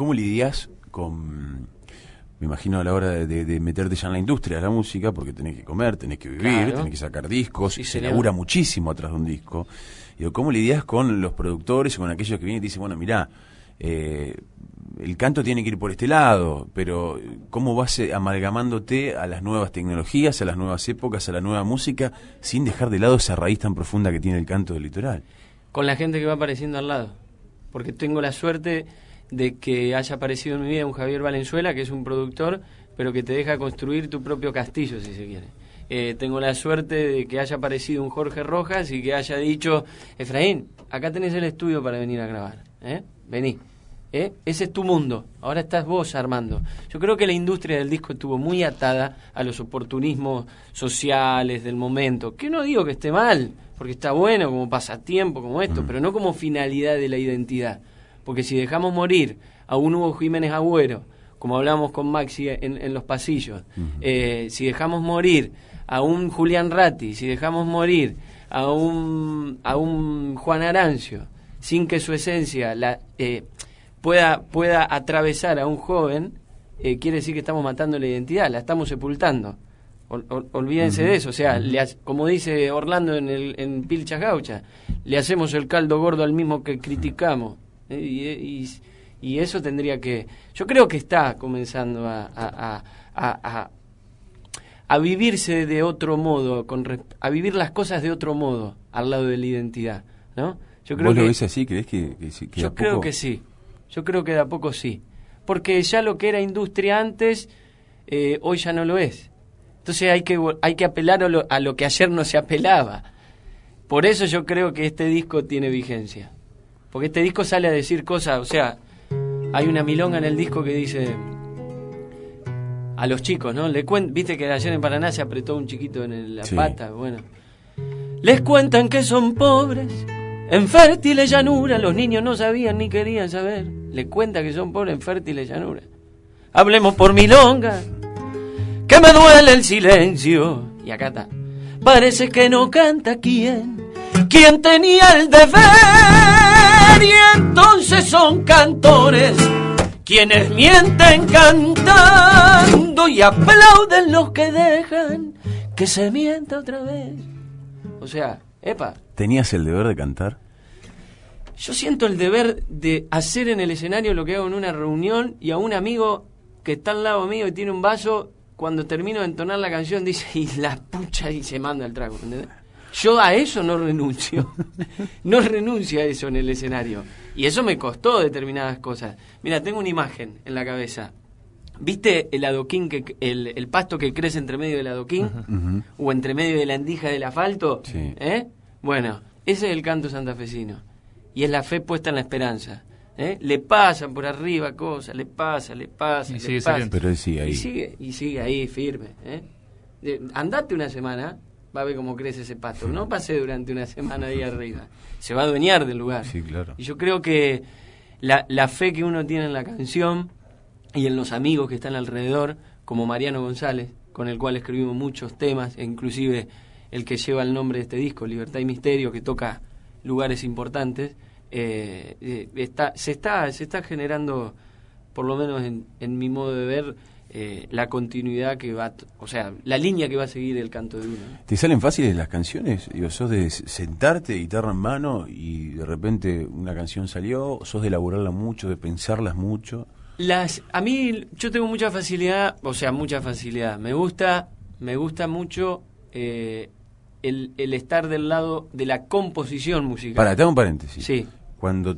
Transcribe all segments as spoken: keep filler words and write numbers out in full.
¿cómo lidias con, me imagino a la hora de, de, de meterte ya en la industria de la música, porque tenés que comer, tenés que vivir, Claro. tenés que sacar discos, Sí, se señor. labura muchísimo atrás de un disco. Digo, ¿cómo lidias con los productores o con aquellos que vienen y te dicen, bueno, mirá, eh, el canto tiene que ir por este lado, pero ¿cómo vas eh, amalgamándote a las nuevas tecnologías, a las nuevas épocas, a la nueva música, sin dejar de lado esa raíz tan profunda que tiene el canto del litoral? Con la gente que va apareciendo al lado, porque tengo la suerte de que haya aparecido en mi vida un Javier Valenzuela, que es un productor, pero que te deja construir tu propio castillo, si se quiere. Eh, tengo la suerte de que haya aparecido un Jorge Rojas y que haya dicho, Efraín, acá tenés el estudio para venir a grabar, ¿eh? Vení. ¿Eh? Ese es tu mundo, ahora estás vos armando. Yo creo que la industria del disco estuvo muy atada a los oportunismos sociales del momento, que no digo que esté mal, porque está bueno como pasatiempo, como esto, mm. pero no como finalidad de la identidad. Porque si dejamos morir a un Hugo Jiménez Agüero, como hablamos con Maxi en, en los pasillos, uh-huh. eh, si dejamos morir a un Julián Ratti, si dejamos morir a un, a un Juan Arancio, sin que su esencia la... Eh, pueda pueda atravesar a un joven, eh, quiere decir que estamos matando la identidad, la estamos sepultando. Ol, ol, olvídense uh-huh. de eso, o sea, uh-huh. le, como dice Orlando en, el, en Pilchas Gauchas, le hacemos el caldo gordo al mismo que criticamos. Eh, y, y, y eso tendría que... Yo creo que está comenzando a, a, a, a, a vivirse de otro modo, con, a vivir las cosas de otro modo, al lado de la identidad, ¿no? Yo creo ¿Vos que, lo ves así? ¿Crees que, que, que Yo creo poco? que sí. Yo creo que de a poco sí. Porque ya lo que era industria antes, eh, hoy ya no lo es. Entonces hay que hay que apelar a lo, a lo que ayer no se apelaba. Por eso yo creo que este disco tiene vigencia. Porque este disco sale a decir cosas, o sea, hay una milonga en el disco que dice a los chicos, ¿no? Le cuen, viste que ayer en Paraná se apretó un chiquito en el, la sí. pata, bueno. Les cuentan que son pobres, en fértiles llanuras, los niños no sabían ni querían saber. Les cuenta que son pobres en fértiles llanuras. Hablemos por milonga, que me duele el silencio. Y acá está. Parece que no canta quién, quién tenía el deber. Y entonces son cantores quienes mienten cantando y aplauden los que dejan que se mienta otra vez. O sea, epa. ¿Tenías el deber de cantar? Yo siento el deber de hacer en el escenario lo que hago en una reunión, y a un amigo que está al lado mío y tiene un vaso, cuando termino de entonar la canción dice, y la pucha, y se manda el trago, ¿entendés? Yo a eso no renuncio, no renuncio a eso en el escenario, y eso me costó determinadas cosas. Mira, tengo una imagen en la cabeza. ¿Viste el adoquín, que el, el pasto que crece entre medio del adoquín? Uh-huh. O entre medio de la endija del asfalto. Sí. ¿Eh? Bueno, ese es el canto santafesino. Y es la fe puesta en la esperanza. ¿Eh? Le pasan por arriba cosas, le pasa, le pasa, y le sigue pasa. saliendo. Pero él sigue ahí. Y sigue, y sigue ahí firme. ¿Eh? De, andate una semana, va a ver cómo crece ese pasto. No pase durante una semana ahí arriba. Se va a adueñar del lugar. Sí, claro. Y yo creo que la, la fe que uno tiene en la canción y en los amigos que están alrededor, como Mariano González, con el cual escribimos muchos temas, e inclusive el que lleva el nombre de este disco, Libertad y Misterio, que toca lugares importantes, eh, eh, está, se está se está generando, por lo menos en, en mi modo de ver, eh, la continuidad que va, o sea, la línea que va a seguir el canto de uno. ¿Te salen fáciles las canciones? Digo, ¿sos de sentarte, guitarra en mano, y de repente una canción salió? ¿Sos de elaborarla mucho, de pensarlas mucho? Las, a mí, yo tengo mucha facilidad, o sea, mucha facilidad. Me gusta, me gusta mucho eh, el, el estar del lado de la composición musical. Para, te hago un paréntesis. Sí. Cuando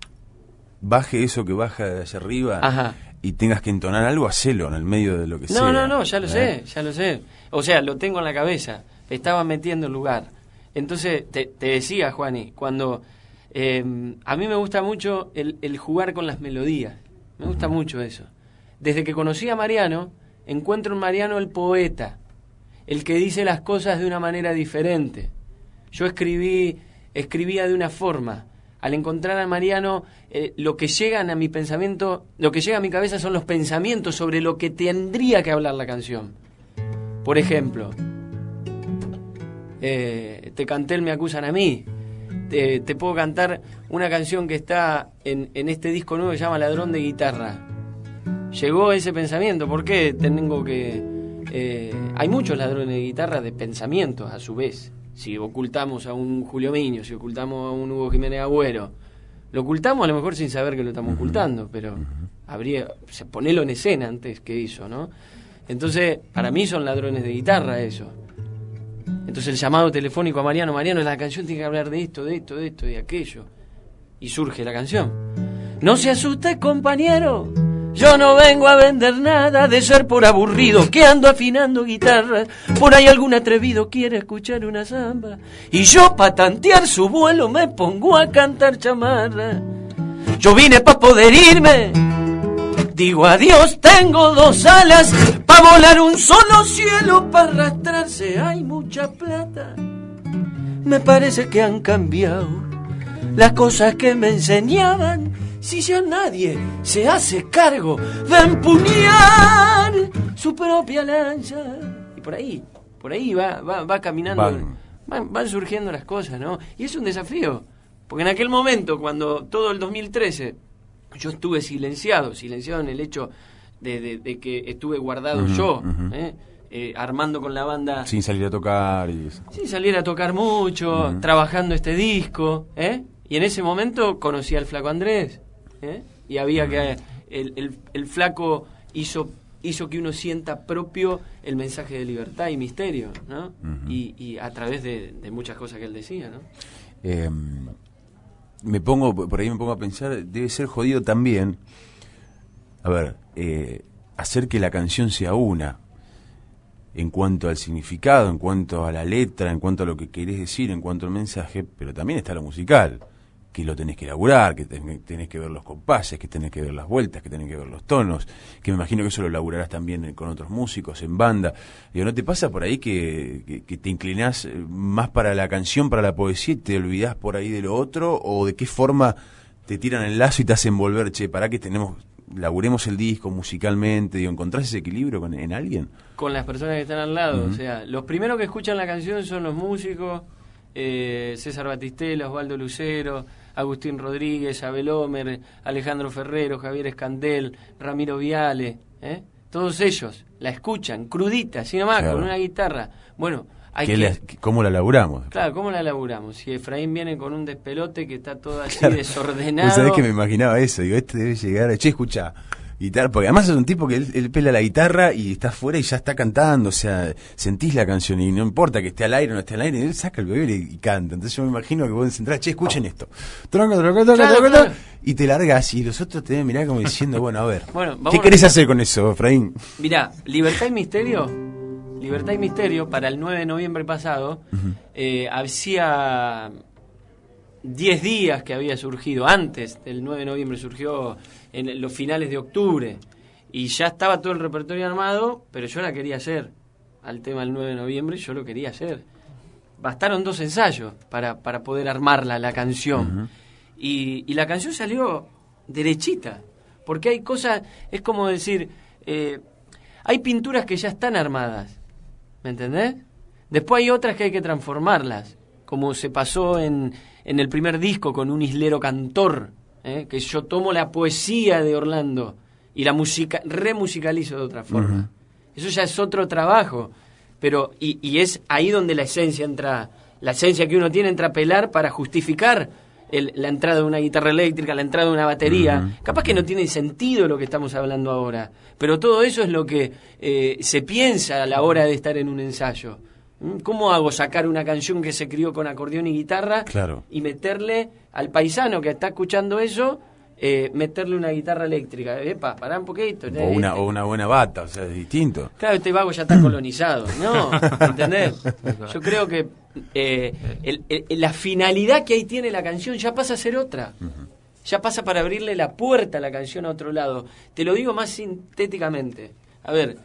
baje eso que baja de hacia arriba, ajá, y tengas que entonar algo, hacelo en el medio de lo que no, sea. No, no, no, ya lo ¿eh? sé, ya lo sé. O sea, lo tengo en la cabeza. Estaba metiendo el lugar. Entonces, te, te decía, Juani, cuando eh, a mí me gusta mucho el, el jugar con las melodías. Me gusta mucho eso. Desde que conocí a Mariano, encuentro en Mariano el poeta, el que dice las cosas de una manera diferente. Yo escribí, escribía de una forma. Al encontrar a Mariano, eh, lo que llegan a mi pensamiento, lo que llega a mi cabeza son los pensamientos sobre lo que tendría que hablar la canción. Por ejemplo, eh, te canté el Me acusan a mí. te, te puedo cantar una canción que está en, en este disco nuevo que se llama Ladrón de Guitarra. Llegó ese pensamiento, ¿por qué tengo que...? Eh, hay muchos ladrones de guitarra de pensamientos, a su vez. Si ocultamos a un Julio Miño, si ocultamos a un Hugo Jiménez Agüero, lo ocultamos a lo mejor sin saber que lo estamos uh-huh. ocultando, pero uh-huh. habría, o sea, ponerlo en escena antes que eso, ¿no? Entonces, para mí son ladrones de guitarra eso. Entonces el llamado telefónico a Mariano, Mariano, la canción tiene que hablar de esto, de esto, de esto, de aquello. Y surge la canción. No se asuste, compañero, yo no vengo a vender nada, de ser por aburrido que ando afinando guitarras. Por ahí algún atrevido quiere escuchar una samba y yo pa' tantear su vuelo me pongo a cantar chamarra. Yo vine pa' poder irme, digo adiós, tengo dos alas, pa' volar un solo cielo, pa' arrastrarse hay mucha plata. Me parece que han cambiado las cosas que me enseñaban, si ya nadie se hace cargo de empuñar su propia lanza. Y por ahí, por ahí va, va, va caminando, van. Van, van surgiendo las cosas, ¿no? Y es un desafío, porque en aquel momento, cuando todo el dos mil trece, yo estuve silenciado, silenciado en el hecho de, de, de que estuve guardado uh-huh, yo, uh-huh. ¿eh? Eh, armando con la banda. Sin salir a tocar. Y eso. Sin salir a tocar mucho, uh-huh. trabajando este disco, ¿eh? Y en ese momento conocí al Flaco Andrés, ¿eh? Y había que... El, el, el Flaco hizo hizo que uno sienta propio el mensaje de libertad y misterio, ¿no? Uh-huh. Y, y a través de, de muchas cosas que él decía, ¿no? Eh, me pongo, por ahí me pongo a pensar, debe ser jodido también, a ver, eh, hacer que la canción sea una, en cuanto al significado, en cuanto a la letra, en cuanto a lo que querés decir, en cuanto al mensaje, pero también está lo musical, que lo tenés que elaborar, que tenés, tenés que ver los compases, que tenés que ver las vueltas, que tenés que ver los tonos, que me imagino que eso lo elaborarás también con otros músicos, en banda. Digo, ¿no te pasa por ahí que, que, que te inclinás más para la canción, para la poesía, y te olvidás por ahí de lo otro? ¿O de qué forma te tiran el lazo y te hacen volver, che, para que tenemos, laburemos el disco musicalmente? Digo, ¿encontrás ese equilibrio con, en alguien? Con las personas que están al lado, uh-huh. o sea, los primeros que escuchan la canción son los músicos, eh, César Batistela, Osvaldo Lucero, Agustín Rodríguez, Abel Homer, Alejandro Ferrero, Javier Escandel, Ramiro Viale, ¿eh? Todos ellos la escuchan crudita, así nomás, claro. con una guitarra. Bueno, hay que... La, ¿Cómo la laburamos? Claro, ¿cómo la laburamos? Si Efraín viene con un despelote que está todo así claro. desordenado... ¿Vos sabés que me imaginaba eso? Digo, este debe llegar... Che, escuchá, guitarra, porque además es un tipo que él, él pela la guitarra y está afuera y ya está cantando, o sea, sentís la canción y no importa que esté al aire o no esté al aire, él saca el bebé y, y canta. Entonces yo me imagino que vos entrar, che, escuchen esto, troca, troca, troca, claro, troca, claro. y te largas y los otros te deben mirar como diciendo, bueno, a ver, bueno, ¿qué querés a... hacer con eso, Efraín? Mirá, Libertad y Misterio, Libertad y Misterio, para el nueve de noviembre pasado, uh-huh. eh, hacía diez días que había surgido, antes del nueve de noviembre surgió en los finales de octubre, y ya estaba todo el repertorio armado, pero yo la quería hacer, al tema del nueve de noviembre yo lo quería hacer. Bastaron dos ensayos para, para poder armarla, la canción, uh-huh. y, y la canción salió derechita, porque hay cosas, es como decir, eh, hay pinturas que ya están armadas, ¿me entendés? Después hay otras que hay que transformarlas, como se pasó en, en el primer disco con un islero cantor, ¿eh? que yo tomo la poesía de Orlando y la música remusicalizo de otra forma. Uh-huh. Eso ya es otro trabajo, pero y, y es ahí donde la esencia entra, la esencia que uno tiene entra a pelar para justificar el, la entrada de una guitarra eléctrica, la entrada de una batería. Uh-huh. Capaz que no tiene sentido lo que estamos hablando ahora, pero todo eso es lo que eh, se piensa a la hora de estar en un ensayo. ¿Cómo hago sacar una canción que se crió con acordeón y guitarra claro. y meterle al paisano que está escuchando eso, eh, meterle una guitarra eléctrica? Epa, pará un poquito. O una, o una buena bata, o sea, es distinto. Claro, este vago ya está colonizado. No, ¿entendés? Yo creo que eh, el, el, la finalidad que ahí tiene la canción ya pasa a ser otra. Uh-huh. Ya pasa para abrirle la puerta a la canción a otro lado. Te lo digo más sintéticamente. A ver...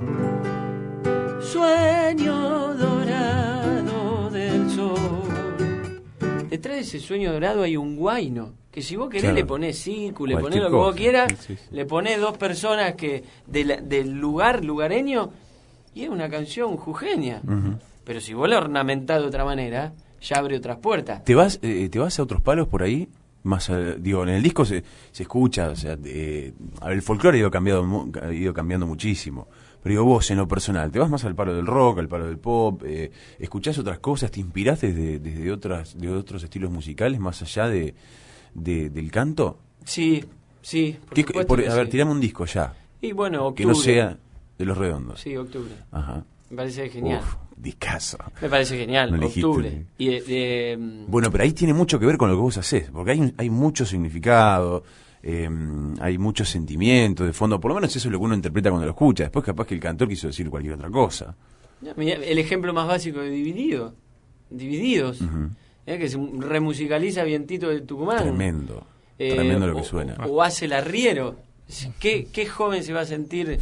Sueño dorado del sol. Detrás de ese sueño dorado hay un guayno, que si vos querés claro. le ponés circo, le ponés lo que vos quieras, sí, sí, sí. le ponés dos personas que de la, del lugar lugareño y es una canción jujeña. Uh-huh. Pero si vos la ornamentás de otra manera, ya abre otras puertas. ¿Te vas, eh, te vas a otros palos por ahí? Más, a, digo, en el disco se, se escucha, o sea, eh, el folclore ha ido, cambiado, ha ido cambiando muchísimo. Pero digo, vos en lo personal, ¿te vas más al palo del rock, al palo del pop? Eh, ¿Escuchás otras cosas? ¿Te inspirás desde, desde otras, de otros estilos musicales más allá de, de del canto? Sí, sí. Por ¿Qué, supuesto por, que a ver, sí. tirame un disco ya. Y bueno, octubre. Que no sea de Los Redondos. Sí, octubre. Ajá. Me parece genial. Uf, discazo. Me parece genial, No elegiste. octubre. Y de, de, Bueno, pero ahí tiene mucho que ver con lo que vos hacés, porque hay, un- hay mucho significado, eh, hay mucho sentimiento de fondo, por lo menos eso es lo que uno interpreta cuando lo escucha, después capaz que el cantor quiso decir cualquier otra cosa. Mirá, el ejemplo más básico de Dividido. Divididos. Ujú. eh, que se remusicaliza Vientito de Tucumán. Tremendo, Eh, tremendo lo que o- suena. O hace el arriero. ¿Qué, qué joven se va a sentir...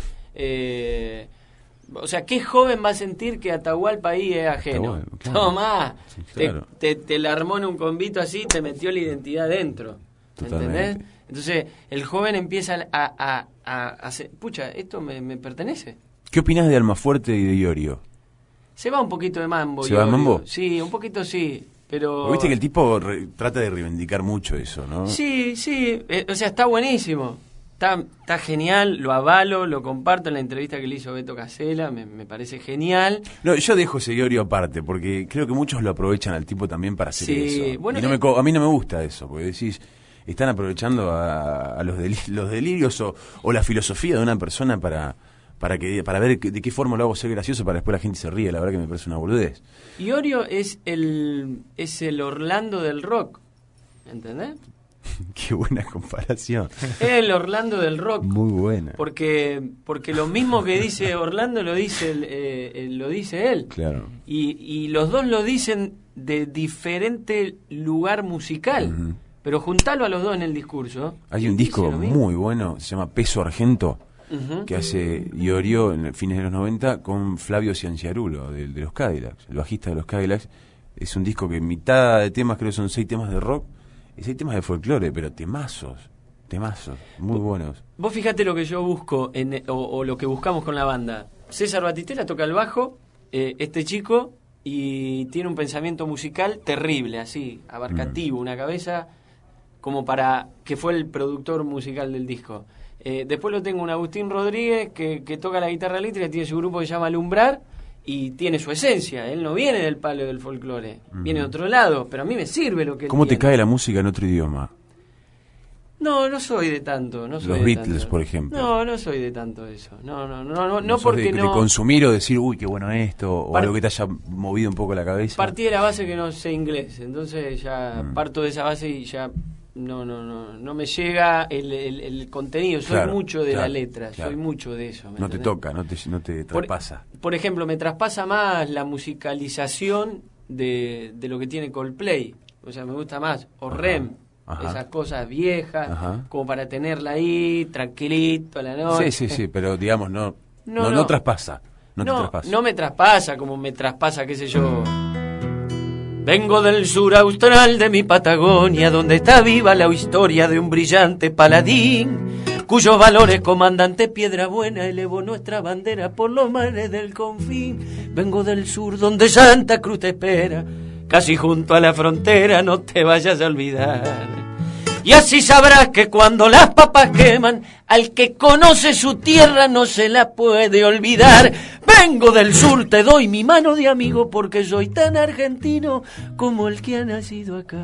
Eh, o sea, ¿qué joven va a sentir que Atahualpa ahí es ajeno? Atahualpa, claro. Tomá, Sí, te, claro. te, te la armó en un convito así, te metió la identidad dentro. Totalmente. ¿Entendés? Entonces, el joven empieza a, a, a, a hacer, pucha, esto me, me pertenece. ¿Qué opinás de Almafuerte y de Iorio? Se va un poquito de mambo. ¿Se yo va de mambo? digo. Sí, un poquito sí, pero... Porque viste que el tipo re- trata de reivindicar mucho eso, ¿no? Sí, sí, eh, o sea, está buenísimo. Está, está genial, lo avalo, lo comparto en la entrevista que le hizo Beto Casella, me, me parece genial. No, yo dejo ese Iorio aparte, porque creo que muchos lo aprovechan al tipo también para hacer Sí, eso. bueno, y no me eh, co- a mí no me gusta eso, porque decís, están aprovechando a, a los, deli- los delirios o, o la filosofía de una persona para para que para ver que- de qué forma lo hago ser gracioso para después la gente se ríe. La verdad que me parece una boludez. Iorio es el, es el Orlando del rock, ¿entendés? Qué buena comparación. Es el Orlando del rock. Muy buena. Porque, porque lo mismo que dice Orlando lo dice, el, eh, eh, lo dice él. Claro. Y, y los dos lo dicen de diferente lugar musical. Ujú. Pero juntalo a los dos en el discurso. Hay un y disco dice lo mismo. muy bueno, se llama Peso Argento, Ujú. que hace Iorio en los fines de los noventa con Flavio Cianciarulo, de, de los Cadillacs, el bajista de los Cadillacs. Es un disco que mitad de temas, creo que son seis temas de rock, y seis temas de folclore, pero temazos, temazos, muy buenos. Vos fíjate lo que yo busco, en, o, o lo que buscamos con la banda. César Batistela toca el bajo, eh, este chico, y tiene un pensamiento musical terrible, así, abarcativo, una cabeza como para que fue el productor musical del disco. Eh, después lo tengo un Agustín Rodríguez que, que toca la guitarra eléctrica, tiene su grupo que se llama Alumbrar y tiene su esencia. Él no viene del palo del folclore, Ujú. viene de otro lado, pero a mí me sirve lo que él ¿Cómo te tiene. cae la música en otro idioma? No, no soy de tanto. No soy Los de Beatles, tanto. por ejemplo. No, no soy de tanto eso. No, no, no, no, no sos porque de, no. de consumir o decir, uy, qué bueno esto, o Par- algo que te haya movido un poco la cabeza. Partí de la base que no sé inglés, entonces ya Mm. parto de esa base y ya no, no, no, no me llega el, el, el contenido. Soy Claro, mucho de claro, la letra, claro. soy mucho de eso. ¿me No te entendés? toca, no te, no te Por, traspasa. por ejemplo, me traspasa más la musicalización de, de lo que tiene Coldplay. O sea, me gusta más. O Ajá, Rem. ajá. Esas cosas viejas, Ajá. como para tenerla ahí, tranquilito a la noche. Sí, sí, sí, pero digamos, no, No, no, no, no. traspasa. No, te No, traspasa. no me traspasa como me traspasa, qué sé yo. Vengo del sur austral de mi Patagonia, donde está viva la historia de un brillante paladín, cuyos valores comandante Piedra Buena elevó nuestra bandera por los mares del confín. Vengo del sur donde Santa Cruz te espera, casi junto a la frontera, no te vayas a olvidar. Y así sabrás que cuando las papas queman, al que conoce su tierra no se la puede olvidar. Vengo del sur, te doy mi mano de amigo, porque soy tan argentino como el que ha nacido acá.